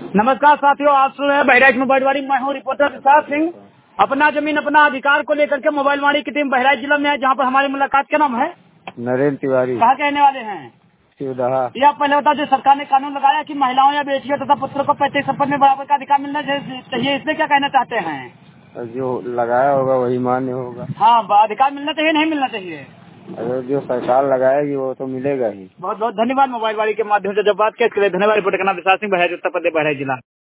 नमस्कार साथियों, आप सुन रहे हैं बहराइच मोबाइल वाणी। मैं हूँ रिपोर्टर विशाल सिंह। अपना जमीन अपना अधिकार को लेकर के मोबाइल वाणी की टीम बहराइच जिला में है, जहाँ पर हमारी मुलाकात। क्या नाम है? नरेंद्र तिवारी। कहाँ के रहने वाले हैं? शिवदहा। ये आप पहले बता, जो सरकार ने कानून लगाया कि महिलाओं या बेटियों तथा पुत्रों को 35 संपत्ति में बराबर का अधिकार मिलना चाहिए, इसमें क्या कहना चाहते हैं? जो लगाया होगा वही मान्य होगा। हाँ, अधिकार मिलना चाहिए, नहीं मिलना चाहिए? अगर जो सरकार लगाएगी वो तो मिलेगा ही। बहुत बहुत धन्यवाद मोबाइल वाणी के माध्यम से जब बात किया, इसके लिए धन्यवाद। रिपोर्टर का नाम विशाल सिंह, बहराइच उत्तर प्रदेश, बहराइच जिला।